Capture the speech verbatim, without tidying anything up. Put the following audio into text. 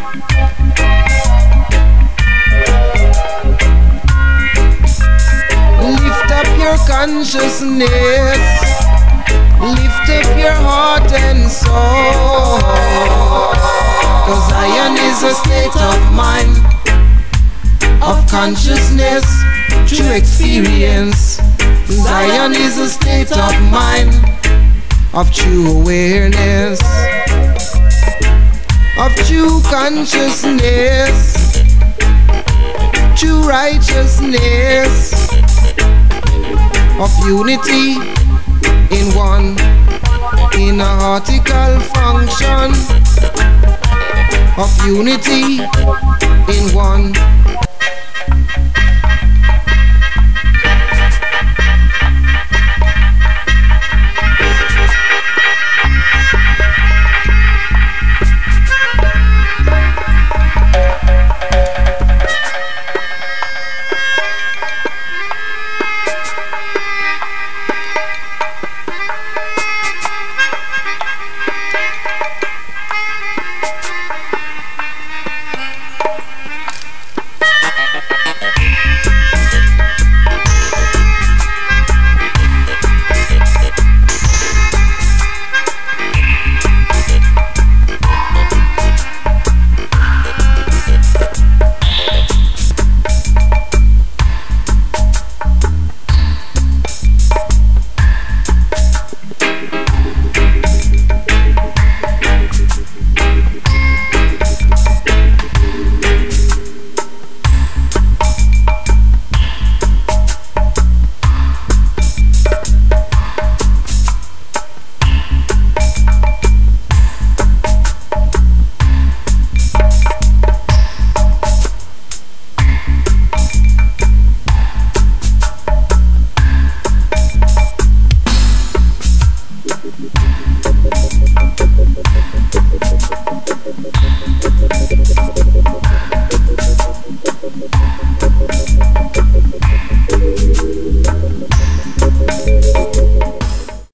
Lift up your consciousness, lift up your heart and soul, 'cause Zion is a state of mind, of consciousness, true experience. Zion is a state of mind, of true awareness, of true consciousness, true righteousness, of unity in one, in a article function, of unity in one,